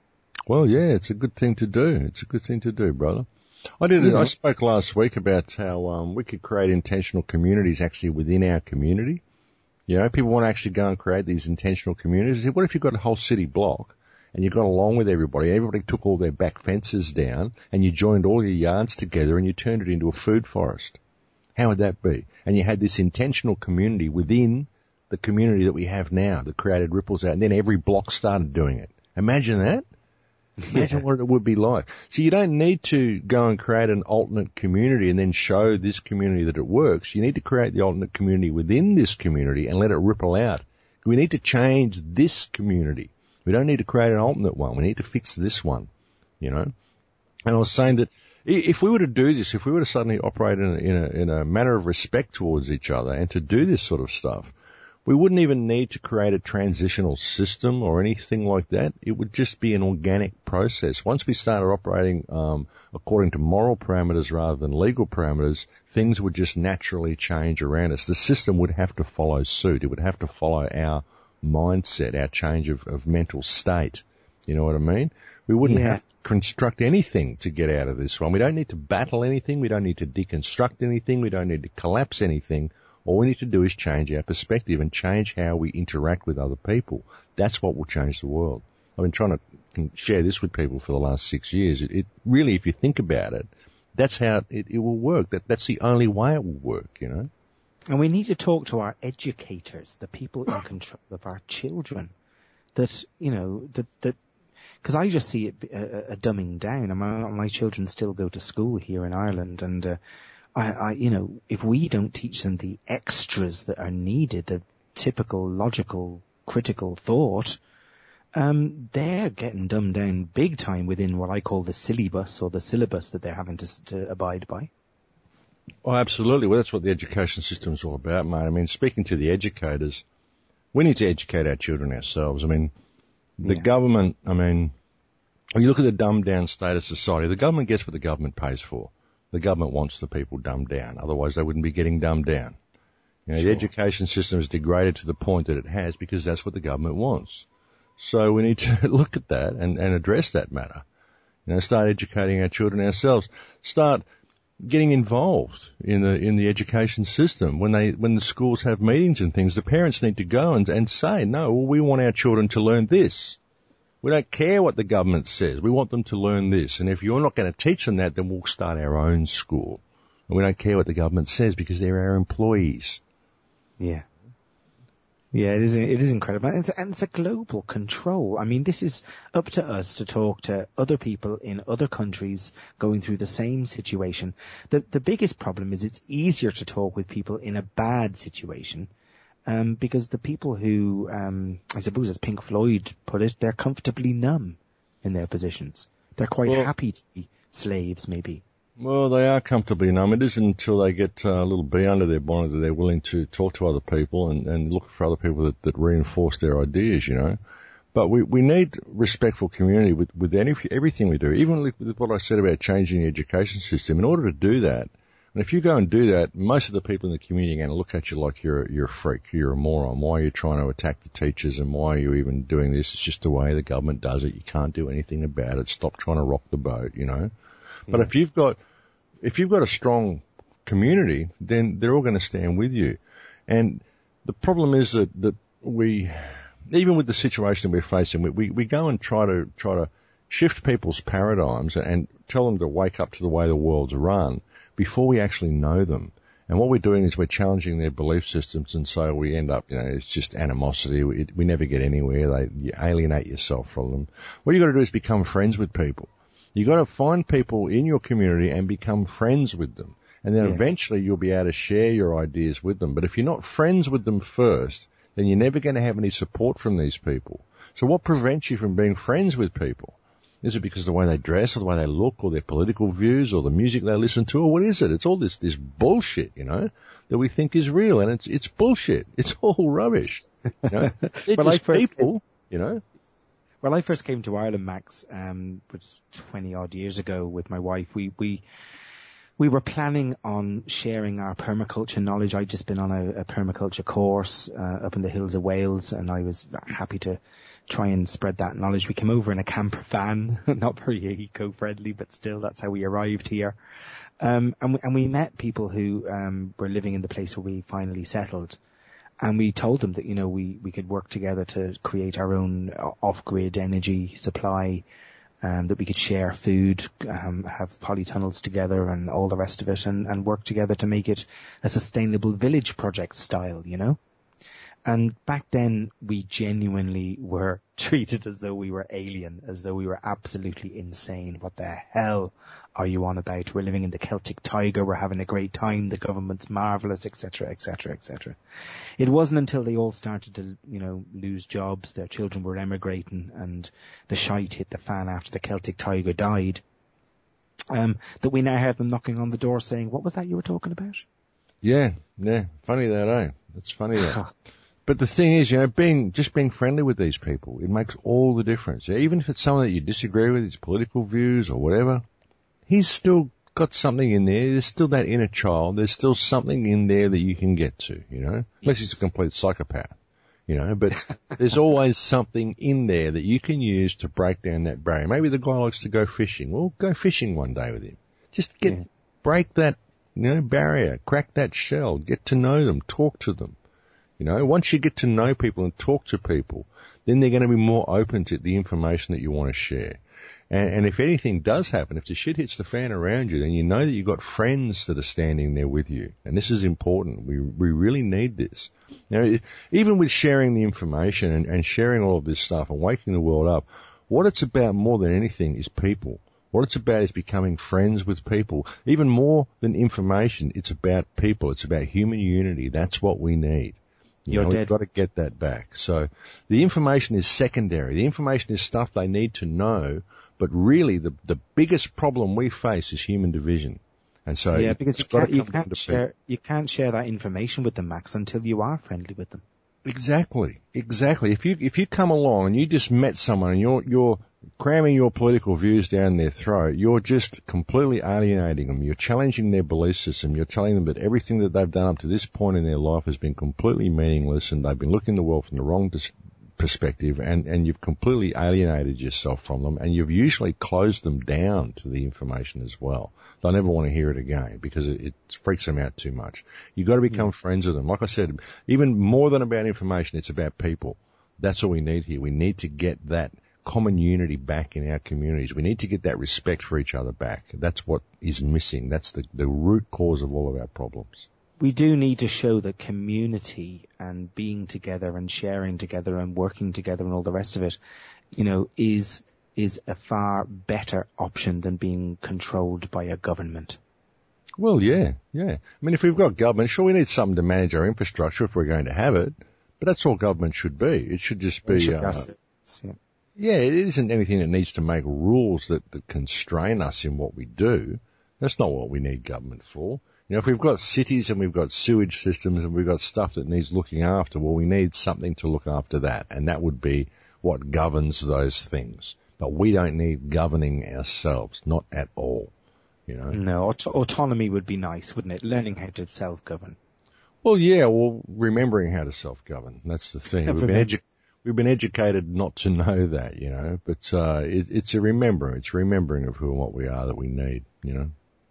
Well, yeah, it's a good thing to do. It's a good thing to do, brother. I did. Yeah. I spoke last week about how um, we could create intentional communities actually within our community. You know, people want to actually go and create these intentional communities. What if you've got a whole city block and you got along with everybody? Everybody took all their back fences down and you joined all your yards together and you turned it into a food forest. How would that be? And you had this intentional community within the community that we have now that created ripples out, and then every block started doing it. Imagine that. Imagine yeah. what it would be like. So you don't need to go and create an alternate community and then show this community that it works. You need to create the alternate community within this community and let it ripple out. We need to change this community. We don't need to create an alternate one. We need to fix this one, you know. And I was saying that if we were to do this, if we were to suddenly operate in a, in a, in a manner of respect towards each other and to do this sort of stuff, we wouldn't even need to create a transitional system or anything like that. It would just be an organic process. Once we started operating um, according to moral parameters rather than legal parameters, things would just naturally change around us. The system would have to follow suit. It would have to follow our mindset, our change of, of mental state. You know what I mean? We wouldn't yeah. have to construct anything to get out of this one. We don't need to battle anything. We don't need to deconstruct anything. We don't need to collapse anything. All we need to do is change our perspective and change how we interact with other people. That's what will change the world. I've been trying to share this with people for the last six years. It, it really, if you think about it, that's how it, it will work. That, that's the only way it will work, you know. And we need to talk to our educators, the people in control of our children, that, you know, that, that, because I just see it a, a dumbing down. I mean, my children still go to school here in Ireland, and uh, I, I, you know, if we don't teach them the extras that are needed, the typical, logical, critical thought, um, they're getting dumbed down big time within what I call the syllabus or the syllabus that they're having to, to abide by. Oh, absolutely. Well, that's what the education system is all about, mate. I mean, speaking to the educators, we need to educate our children ourselves. I mean, the yeah. government, I mean, when you look at the dumbed down state of society, the government gets what the government pays for. The government wants the people dumbed down. Otherwise, they wouldn't be getting dumbed down. You know, sure. The education system is degraded to the point that it has because that's what the government wants. So we need to look at that and, and address that matter. You know, start educating our children ourselves. Start getting involved in the in the education system. When they when the schools have meetings and things, the parents need to go and, and say, no, well, we want our children to learn this. We don't care what the government says. We want them to learn this. And if you're not going to teach them that, then we'll start our own school. And we don't care what the government says because they're our employees. Yeah. Yeah, it is, it is incredible. And it's, and it's a global control. I mean, this is up to us to talk to other people in other countries going through the same situation. The, the biggest problem is it's easier to talk with people in a bad situation. Um, because the people who, um, I suppose as Pink Floyd put it, they're comfortably numb in their positions. They're quite well, happy to be slaves, maybe. Well, they are comfortably numb. It isn't until they get uh, a little bee under their bonnet that they're willing to talk to other people and, and look for other people that, that reinforce their ideas, you know. But we, we need respectful community with, with any, everything we do, even with what I said about changing the education system. In order to do that, and if you go and do that, most of the people in the community are going to look at you like you're, you're a freak, you're a moron. Why are you trying to attack the teachers and why are you even doing this? It's just the way the government does it. You can't do anything about it. Stop trying to rock the boat, you know. But yeah. if you've got, if you've got a strong community, then they're all going to stand with you. And the problem is that, that we, even with the situation we're facing, we, we, we go and try to, try to shift people's paradigms and tell them to wake up to the way the world's run before we actually know them. And what we're doing is we're challenging their belief systems, and so we end up, you know, it's just animosity. We, we never get anywhere. They, you alienate yourself from them. What you got to do is become friends with people. You got to find people in your community and become friends with them. And then yes. eventually you'll be able to share your ideas with them. But if you're not friends with them first, then you're never going to have any support from these people. So what prevents you from being friends with people? Is it because of the way they dress or the way they look or their political views or the music they listen to, or what is it? It's all this, this bullshit, you know, that we think is real, and it's, it's bullshit. It's all rubbish. You know? They're well, just people, you know. When I first came to Ireland, Max, um, which twenty odd years ago with my wife, we, we, we were planning on sharing our permaculture knowledge. I'd just been on a, a permaculture course uh, up in the hills of Wales, and I was happy to try and spread that knowledge. We came over in a camper van, not very eco-friendly, but still, that's how we arrived here. Um, and, we, and we met people who um, were living in the place where we finally settled. And we told them that, you know, we, we could work together to create our own off-grid energy supply, um, that we could share food, um, have polytunnels together and all the rest of it, and, and work together to make it a sustainable village project style, you know? And back then, we genuinely were treated as though we were alien, as though we were absolutely insane. What the hell are you on about? We're living in the Celtic Tiger, we're having a great time, the government's marvellous, et cetera, et cetera, et cetera. It wasn't until they all started to, you know, lose jobs, their children were emigrating, and the shite hit the fan after the Celtic Tiger died, um, that we now have them knocking on the door saying, what was that you were talking about? Yeah, yeah. Funny that, eh? That's funny that. But the thing is, you know, being, just being friendly with these people, it makes all the difference. Even if it's someone that you disagree with, his political views or whatever, he's still got something in there. There's still that inner child. There's still something in there that you can get to, you know, unless he's a complete psychopath, you know, but there's always something in there that you can use to break down that barrier. Maybe the guy likes to go fishing. Well, go fishing one day with him. Just get, yeah. break that, you know, barrier, crack that shell, get to know them, talk to them. You know, once you get to know people and talk to people, then they're going to be more open to the information that you want to share. And, and if anything does happen, if the shit hits the fan around you, then you know that you've got friends that are standing there with you. And this is important. We we really need this. You know, even with sharing the information and, and sharing all of this stuff and waking the world up, what it's about more than anything is people. What it's about is becoming friends with people. Even more than information, it's about people. It's about human unity. That's what we need. You You're know, dead. We've got to get that back. So the information is secondary. The information is stuff they need to know, but really the the biggest problem we face is human division. And so yeah, because you can't, you can't share people. you can't share that information with them, Max, until you are friendly with them. Exactly, exactly. If you if you come along and you just met someone and you're you're cramming your political views down their throat, you're just completely alienating them. You're challenging their belief system. You're telling them that everything that they've done up to this point in their life has been completely meaningless, and they've been looking at the world from the wrong dis- perspective, and and you've completely alienated yourself from them, and you've usually closed them down to the information as well. They'll never want to hear it again because it, it freaks them out too much. You've got to become mm. friends with them. Like I said, even more than about information, it's about people. That's all we need here. We need to get that common unity back in our communities. We need to get that respect for each other back. That's what is missing. That's the, the root cause of all of our problems. We do need to show that community and being together and sharing together and working together and all the rest of it, you know, is is a far better option than being controlled by a government. Well, yeah, yeah. I mean, if we've got government, sure, we need something to manage our infrastructure if we're going to have it, but that's all government should be. It should just be... Should uh, yeah. yeah, it isn't anything that needs to make rules that, that constrain us in what we do. That's not what we need government for. You know, if we've got cities and we've got sewage systems and we've got stuff that needs looking after, well, we need something to look after that, and that would be what governs those things. But we don't need governing ourselves, not at all, you know. No, aut- autonomy would be nice, wouldn't it? Learning how to self-govern. Well, yeah, well, remembering how to self-govern, that's the thing. We've been, edu- we've been educated not to know that, you know, but uh, it, it's a remembering, it's a remembering of who and what we are that we need, you know.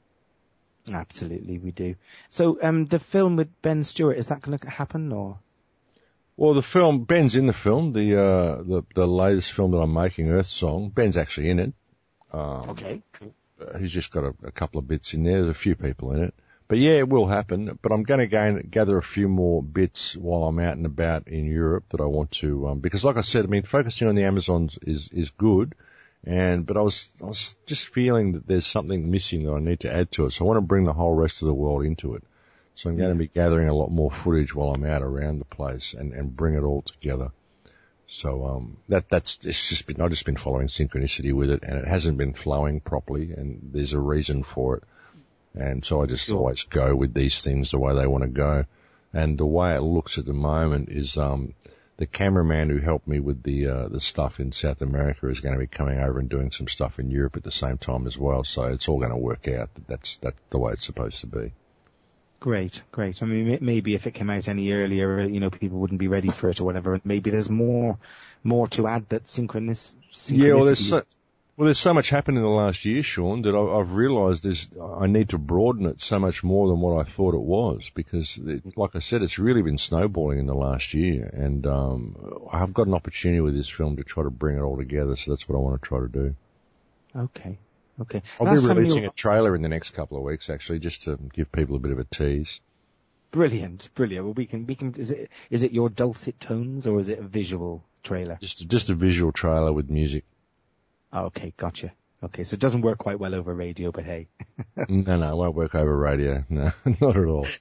Absolutely, we do. So, um, the film with Ben Stewart, is that going to happen, or? Well, the film, Ben's in the film, the, uh, the, the latest film that I'm making, Earth Song. Ben's actually in it. Um, okay, cool. Uh, he's just got a, a couple of bits in there. There's a few people in it. But yeah, it will happen. But I'm going to gain, gather a few more bits while I'm out and about in Europe that I want to, um, because like I said, I mean, focusing on the Amazons is, is good. And, but I was, I was just feeling that there's something missing that I need to add to it. So I want to bring the whole rest of the world into it. So I'm going to be gathering a lot more footage while I'm out around the place and, and bring it all together. So, um, that, that's, it's just been, I've just been following synchronicity with it, and it hasn't been flowing properly, and there's a reason for it. And so I just sure. always go with these things the way they want to go. And the way it looks at the moment is, um, the cameraman who helped me with the uh, the stuff in South America is going to be coming over and doing some stuff in Europe at the same time as well. So it's all going to work out. That's that's the way it's supposed to be. Great, great. I mean, maybe if it came out any earlier, you know, people wouldn't be ready for it or whatever. Maybe there's more more to add that synchronous. Yeah, well, there's so, well, there's so much happened in the last year, Sean, that I, I've realised there's I need to broaden it so much more than what I thought it was, because, it, like I said, it's really been snowballing in the last year, and um, I've got an opportunity with this film to try to bring it all together. So that's what I want to try to do. Okay, okay. I'll Last be releasing a trailer in the next couple of weeks, actually, just to give people a bit of a tease. Brilliant, brilliant. Well, we can, we can. Is it is it your dulcet tones or is it a visual trailer? Just just a visual trailer with music. Oh, okay, gotcha. Okay, so it doesn't work quite well over radio, but hey. no, no, it won't work over radio. No, not at all.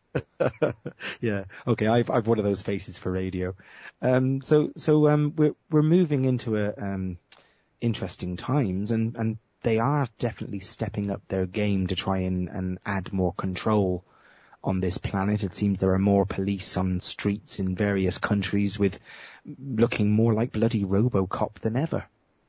Yeah. Okay, I've I've one of those faces for radio. Um, so so um, we're we're moving into a um, interesting times, and and they are definitely stepping up their game to try and and add more control on this planet. It seems there are more police on streets in various countries with looking more like bloody RoboCop than ever.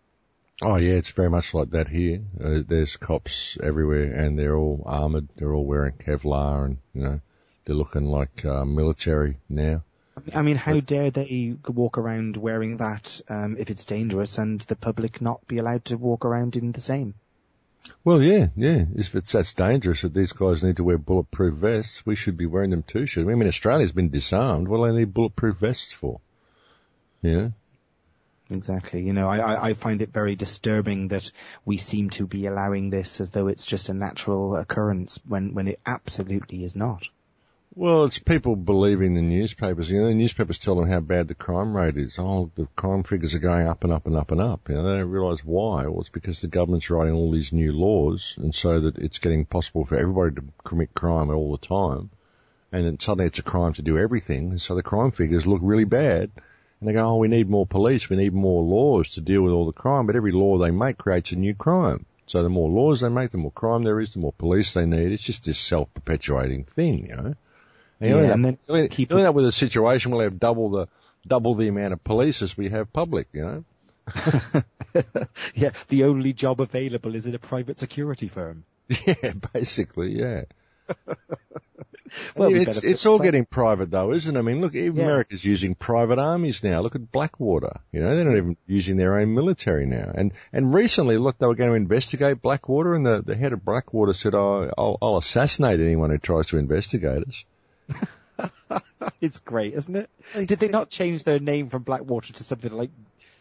Oh yeah, it's very much like that here. Uh, there's cops everywhere, and they're all armoured. They're all wearing Kevlar, and you know, they're looking like uh, military now. I mean, how dare they walk around wearing that um, if it's dangerous, and the public not be allowed to walk around in the same? Well, yeah, yeah. If it's that's dangerous that these guys need to wear bulletproof vests, we should be wearing them too, shouldn't we? I mean, Australia's been disarmed. What do they need bulletproof vests for? Yeah. Exactly. You know, I, I find it very disturbing that we seem to be allowing this as though it's just a natural occurrence when, when it absolutely is not. Well, it's people believing the newspapers. You know, the newspapers tell them how bad the crime rate is. Oh, the crime figures are going up and up and up and up. You know, they don't realise why. Well, it's because the government's writing all these new laws, and so that it's getting possible for everybody to commit crime all the time. And then suddenly it's a crime to do everything, and so the crime figures look really bad. And they go, oh, we need more police, we need more laws to deal with all the crime, but every law they make creates a new crime. So the more laws they make, the more crime there is, the more police they need. It's just this self-perpetuating thing, you know. And yeah, you and then you keep end up with a situation where we have double the double the amount of police as we have public, you know. Yeah, the only job available is in a private security firm. Yeah, basically, yeah. Well, it's, it's all getting private though, isn't it? I mean, look, even yeah. America's using private armies now. Look at Blackwater. You know, they're not even using their own military now. And, and recently, look, they were going to investigate Blackwater, and the, the head of Blackwater said, oh, I'll, I'll assassinate anyone who tries to investigate us. It's great, isn't it? Did they not change their name from Blackwater to something like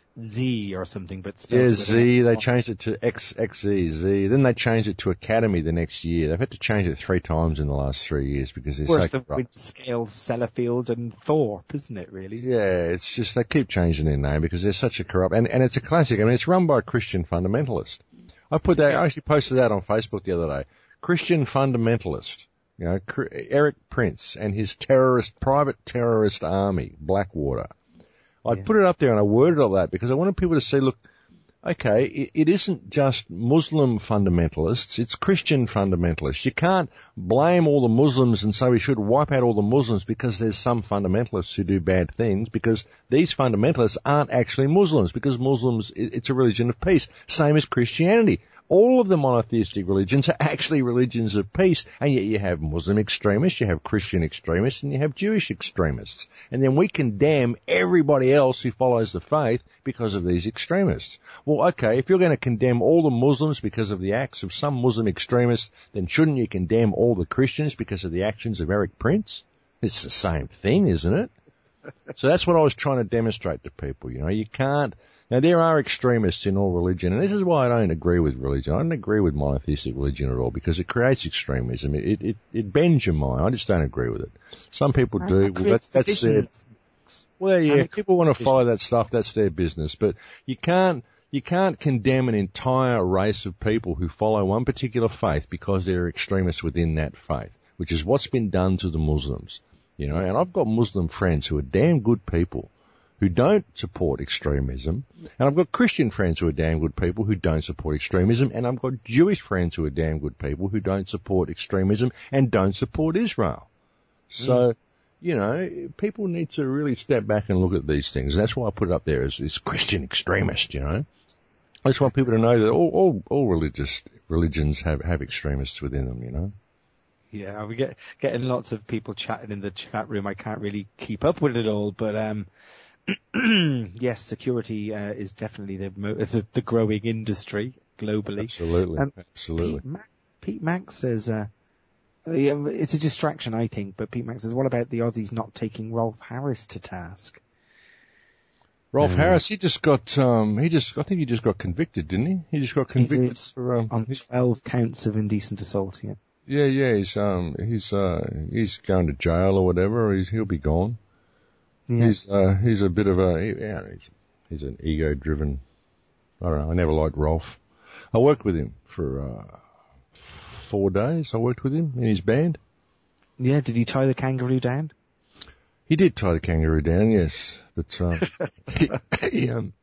Z or something, but yeah, Z, they changed it to X, XZ, Z. Then they changed it to Academy the next year. They've had to change it three times in the last three years because they're Worse so than Windscale, Sellafield and Thorpe, isn't it, really? Yeah, it's just, they keep changing their name because they're such a corrupt, and, and it's a classic. I mean, it's run by a Christian fundamentalist. I put that, I actually posted that on Facebook the other day. Christian fundamentalist. You know, Eric Prince and his terrorist, private terrorist army, Blackwater. I yeah. put it up there and I worded all that because I wanted people to see, look, okay, it, it isn't just Muslim fundamentalists, it's Christian fundamentalists. You can't blame all the Muslims and say we should wipe out all the Muslims because there's some fundamentalists who do bad things, because these fundamentalists aren't actually Muslims, because Muslims, it, it's a religion of peace, same as Christianity. All of the monotheistic religions are actually religions of peace, and yet you have Muslim extremists, you have Christian extremists, and you have Jewish extremists. And then we condemn everybody else who follows the faith because of these extremists. Well, okay, if you're going to condemn all the Muslims because of the acts of some Muslim extremists, then shouldn't you condemn all the Christians because of the actions of Eric Prince? It's the same thing, isn't it? So that's what I was trying to demonstrate to people. You know, you can't... Now, there are extremists in all religion, and this is why I don't agree with religion. I don't agree with monotheistic religion at all, because it creates extremism. It it, it bends your mind. I just don't agree with it. Some people do. Well, that's, that's their... Well, yeah, people want to follow that stuff. That's their business. But you can't, you can't condemn an entire race of people who follow one particular faith because they're extremists within that faith, which is what's been done to the Muslims. You know, and I've got Muslim friends who are damn good people, who don't support extremism, and I've got Christian friends who are damn good people who don't support extremism, and I've got Jewish friends who are damn good people who don't support extremism and don't support Israel. So, mm. you know, people need to really step back and look at these things. That's why I put it up there as this Christian extremist, you know. I just want people to know that all, all, all religious religions have, have extremists within them, you know. Yeah, we get getting lots of people chatting in the chat room. I can't really keep up with it all, but um, yes, security uh, is definitely the, the the growing industry globally. Absolutely, um, absolutely. Pete, Mac, Pete Max says uh, it's a distraction, I think. But Pete Max says, what about the Aussies not taking Rolf Harris to task? Rolf um, Harris, he just got, um, he just, I think he just got convicted, didn't he? He just got convicted for, um, on twelve counts of indecent assault. Yeah. Yeah, yeah, he's um, he's uh, he's going to jail or whatever. He's he'll be gone. Yeah. He's uh, he's a bit of a he, yeah, he's he's an ego-driven. I don't know. I never liked Rolf. I worked with him for uh, four days. I worked with him in his band. Yeah, did he tie the kangaroo down? He did tie the kangaroo down, yes, but um, he, he, um,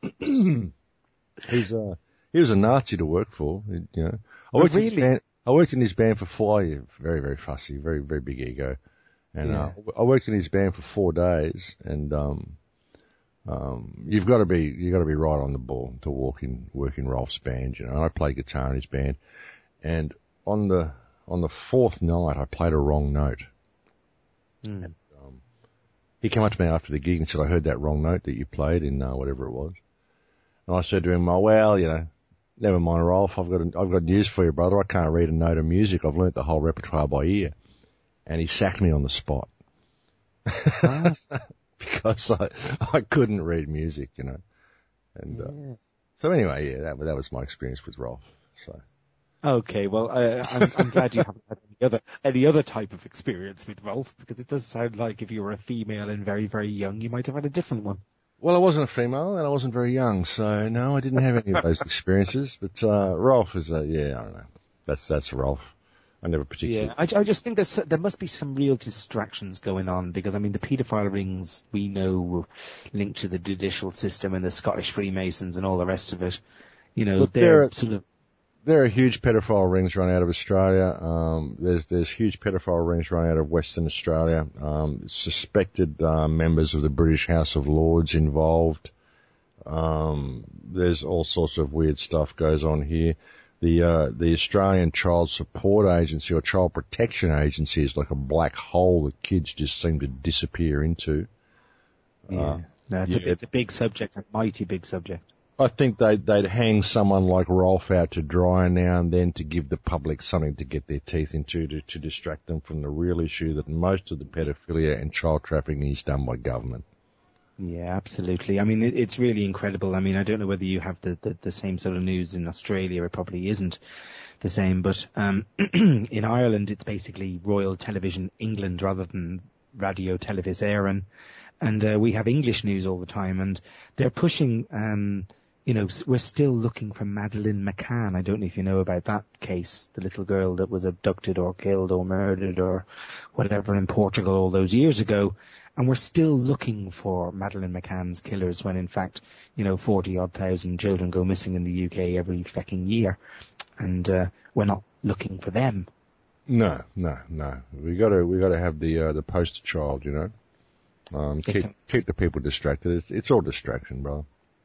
he's uh, he was a Nazi to work for. You know, I worked really. in his band, I worked in his band for four years. Very, very fussy, very, very big ego. And, yeah. uh, I worked in his band for four days and, um, um, you've got to be, you've got to be right on the ball to walk in, work in Rolf's band, you know. And I played guitar in his band. And on the, on the fourth night, I played a wrong note. Mm. And, um, he came up to me after the gig and said, I heard that wrong note that you played in, uh, whatever it was. And I said to him, oh, well, you know, never mind, Rolf. I've got, a, I've got news for you, brother. I can't read a note of music. I've learnt the whole repertoire by ear. And he sacked me on the spot. Ah. Because I, I couldn't read music, you know. And, yeah. uh, so anyway, yeah, that, that was my experience with Rolf, so. Okay, well, uh, I'm, I'm glad you haven't had any other, any other type of experience with Rolf, because it does sound like if you were a female and very, very young, you might have had a different one. Well, I wasn't a female and I wasn't very young, so no, I didn't have any of those experiences. But uh, Rolf is a yeah, I don't know. That's that's Rolf. I never particularly. Yeah, I, I just think there's there must be some real distractions going on because I mean the paedophile rings we know linked to the judicial system and the Scottish Freemasons and all the rest of it. You know, Look, they're there, sort of. There are huge pedophile rings run out of Australia. Um, there's there's huge pedophile rings run out of Western Australia. Um, suspected uh, members of the British House of Lords involved. Um, there's all sorts of weird stuff goes on here. The uh, the Australian Child Support Agency or Child Protection Agency is like a black hole that kids just seem to disappear into. Yeah, uh, no, it's, yeah. A, it's a big subject, a mighty big subject. I think they'd, they'd hang someone like Rolf out to dry now and then to give the public something to get their teeth into to, to distract them from the real issue that most of the pedophilia and child trafficking is done by government. Yeah, absolutely. I mean, it, it's really incredible. I mean, I don't know whether you have the, the, the same sort of news in Australia. It probably isn't the same, but um, in Ireland, it's basically Royal Television England rather than Radio Televis Éireann. And uh, we have English news all the time, and they're pushing... Um, You know, we're still looking for Madeleine McCann. I don't know if you know about that case, the little girl that was abducted or killed or murdered or whatever in Portugal all those years ago. And we're still looking for Madeleine McCann's killers when in fact, you know, forty odd thousand children go missing in the U K every fucking year. And, uh, we're not looking for them. No, no, no. We gotta, we gotta have the, uh, the poster child, you know. Um, keep, keep the people distracted. It's, it's all distraction, bro.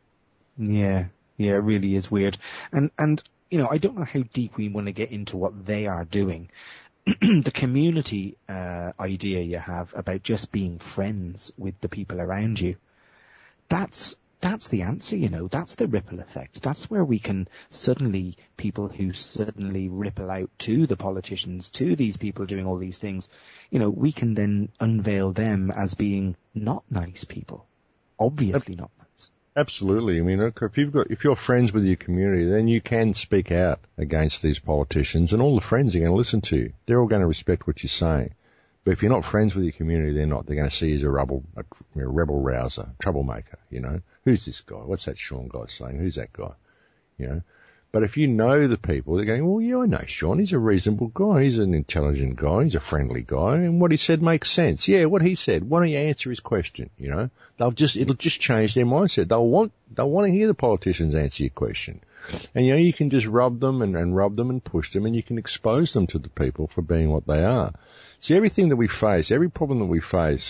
Yeah, yeah, it really is weird. And, and, you know, I don't know how deep we want to get into what they are doing. The community, uh, idea you have about just being friends with the people around you, that's, that's the answer, you know, that's the ripple effect. That's where we can suddenly, people who suddenly ripple out to the politicians, to these people doing all these things, you know, we can then unveil them as being not nice people. Obviously not nice. Absolutely. I mean, if you've got, if you're friends with your community, then you can speak out against these politicians and all the friends are going to listen to you. They're all going to respect what you're saying. But if you're not friends with your community, they're not. They're going to see you as a rebel, a, a rebel rouser, troublemaker, you know. Who's this guy? What's that Sean guy saying? Who's that guy? You know. But if you know the people, they're going, well, yeah, I know Sean. He's a reasonable guy. He's an intelligent guy. He's a friendly guy. And what he said makes sense. Yeah, what he said. Why don't you answer his question? You know, they'll just, it'll just change their mindset. They'll want, they'll want to hear the politicians answer your question. And, you know, you can just rub them and, and rub them and push them and you can expose them to the people for being what they are. See, everything that we face, every problem that we face,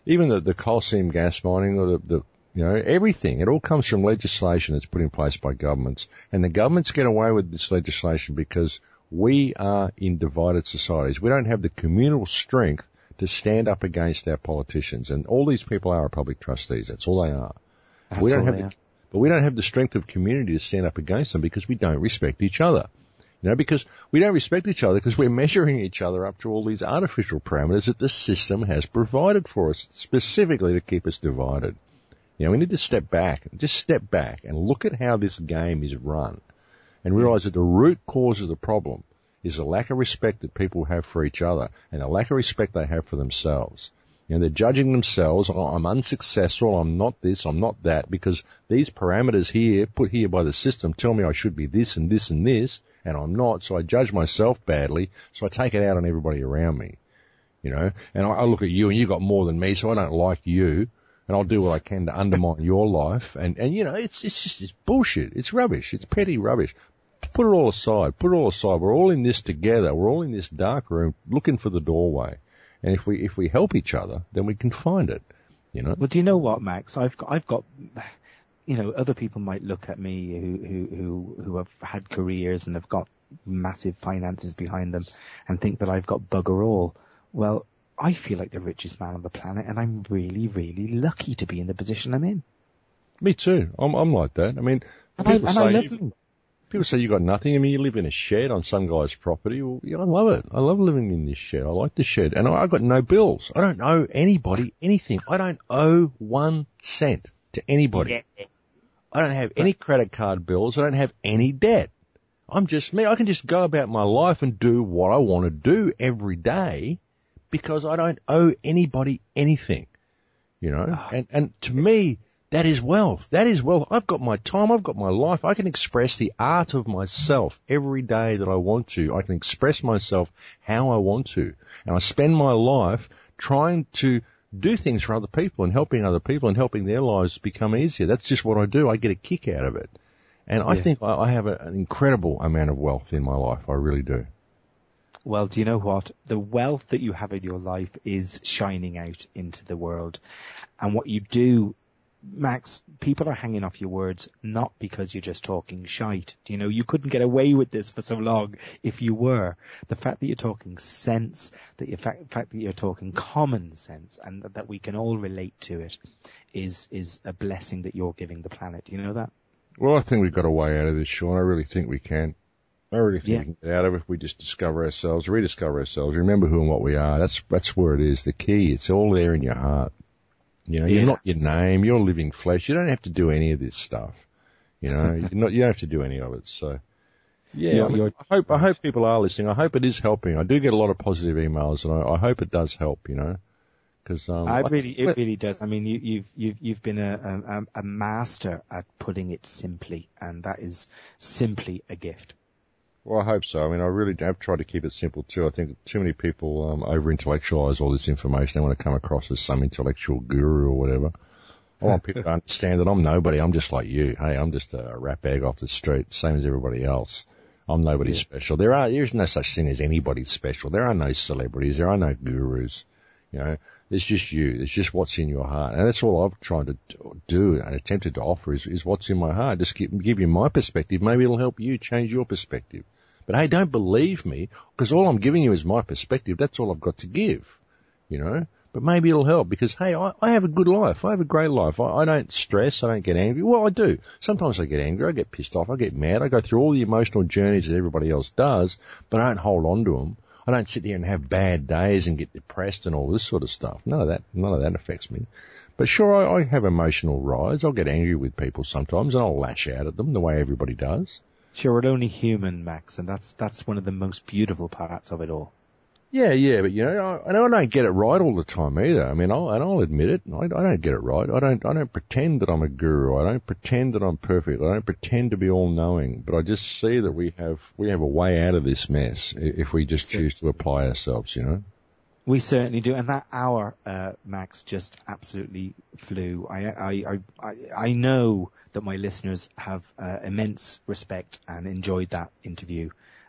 even the, the coal seam gas mining or the, the, you know, everything. It all comes from legislation that's put in place by governments. And the governments get away with this legislation because we are in divided societies. We don't have the communal strength to stand up against our politicians. And all these people are public trustees. That's all they are. That's we don't all have they the, are. But we don't have the strength of community to stand up against them because we don't respect each other. You know, because we don't respect each other because we're measuring each other up to all these artificial parameters that the system has provided for us specifically to keep us divided. You know, we need to step back, just step back and look at how this game is run and realize that the root cause of the problem is the lack of respect that people have for each other and the lack of respect they have for themselves. You know, they're judging themselves, oh, I'm unsuccessful, I'm not this, I'm not that, because these parameters here, put here by the system, tell me I should be this and this and this, and I'm not, so I judge myself badly, so I take it out on everybody around me. You know, and I, I look at you and you got more than me, so I don't like you, and I'll do what I can to undermine your life, and, and you know, it's, it's just, it's bullshit, it's rubbish, it's petty rubbish. Put it all aside, put it all aside, we're all in this together, we're all in this dark room looking for the doorway. And if we if we help each other, then we can find it, you know. Well, do you know what, Max? I've got, I've got, you know, other people might look at me who who who who have had careers and have got massive finances behind them, and think that I've got bugger all. Well, I feel like the richest man on the planet, and I'm really, really lucky to be in the position I'm in. Me too. I'm I'm like that. I mean, And people I, and say I love you, them. people say you got nothing. I mean, you live in a shed on some guy's property. Well, yeah, I love it. I love living in this shed. I like the shed, and I, I've got no bills. I don't owe anybody anything. I don't owe one cent to anybody. Yeah. I don't have any credit card bills. I don't have any debt. I'm just me. I can just go about my life and do what I want to do every day because I don't owe anybody anything, you know, Oh. and, and to me, that is wealth. That is wealth. I've got my time. I've got my life. I can express the art of myself every day that I want to. I can express myself how I want to. And I spend my life trying to do things for other people and helping other people and helping their lives become easier. That's just what I do. I get a kick out of it. And I Yeah. think I, I have a, an incredible amount of wealth in my life. I really do. Well, do you know what? The wealth that you have in your life is shining out into the world. And what you do, Max, people are hanging off your words not because you're just talking shite. You know, you couldn't get away with this for so long if you were. The fact that you're talking sense, that the fact, fact that you're talking common sense, and that, that we can all relate to it, is is a blessing that you're giving the planet. Do you know that? Well, I think we've got a way out of this, Sean. I really think we can. I really think Yeah. we can get out of it if we just discover ourselves, rediscover ourselves, remember who and what we are. That's that's where it is. The key. It's all there in your heart. You know, Yeah. you're not your name. You're living flesh. You don't have to do any of this stuff. You know, you're not. You don't have to do any of it. So, yeah. You're- I, mean, you're- I hope. I hope people are listening. I hope it is helping. I do get a lot of positive emails, and I, I hope it does help. You know, because um, I really, it really does. I mean, you, you've you've you've been a, a a master at putting it simply, and that is simply a gift. Well, I hope so. I mean, I really have tried to keep it simple too. I think too many people um, over-intellectualize all this information. They want to come across as some intellectual guru or whatever. I want people to understand that I'm nobody. I'm just like you. Hey, I'm just a rat bag off the street, same as everybody else. I'm nobody Yeah. special. There are, there's no such thing as anybody special. There are no celebrities. There are no gurus. You know, it's just you. It's just what's in your heart. And that's all I've tried to do and attempted to offer is, is what's in my heart. Just give, give you my perspective. Maybe it'll help you change your perspective. But hey, don't believe me, because all I'm giving you is my perspective. That's all I've got to give, you know. But maybe it'll help because, hey, I, I have a good life. I have a great life. I, I don't stress. I don't get angry. Well, I do. Sometimes I get angry. I get pissed off. I get mad. I go through all the emotional journeys that everybody else does, but I don't hold on to them. I don't sit here and have bad days and get depressed and all this sort of stuff. None of that, none of that affects me. But sure, I, I have emotional rides. I'll get angry with people sometimes and I'll lash out at them the way everybody does. Sure, we're only human, Max, and that's that's one of the most beautiful parts of it all. Yeah, yeah, but you know, I, I don't get it right all the time either. I mean, I'll, and I'll admit it. I, I don't get it right. I don't, I don't pretend that I'm a guru. I don't pretend that I'm perfect. I don't pretend to be all knowing. But I just see that we have, we have a way out of this mess if we just choose to apply ourselves. You know. We certainly do, and that hour, uh, Max, just absolutely flew. I, I, I, I know that my listeners have uh, immense respect and enjoyed that interview.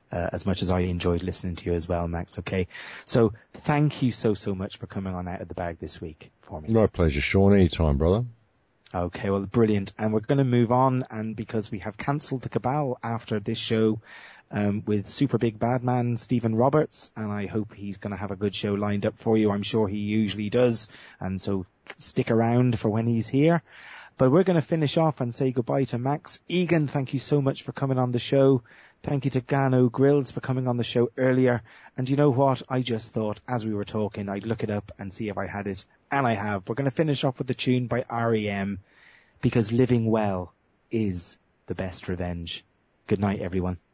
uh, as much as I enjoyed listening to you as well, Max. Okay. So thank you so, so much for coming on Out of the Bag this week for me. My pleasure, Sean. Anytime, brother. Okay, well, brilliant. And we're going to move on, and because we have cancelled the Cabal after this show, um, with Super Big Bad Man Stephen Roberts, and I hope he's going to have a good show lined up for you. I'm sure he usually does, and so stick around for when he's here. But we're going to finish off and say goodbye to Max. Egan, thank you so much for coming on the show. Thank you to Gano Grills for coming on the show earlier. And you know what? I just thought, as we were talking, I'd look it up and see if I had it. And I have. We're going to finish off with the tune by R E M, because living well is the best revenge. Good night, everyone.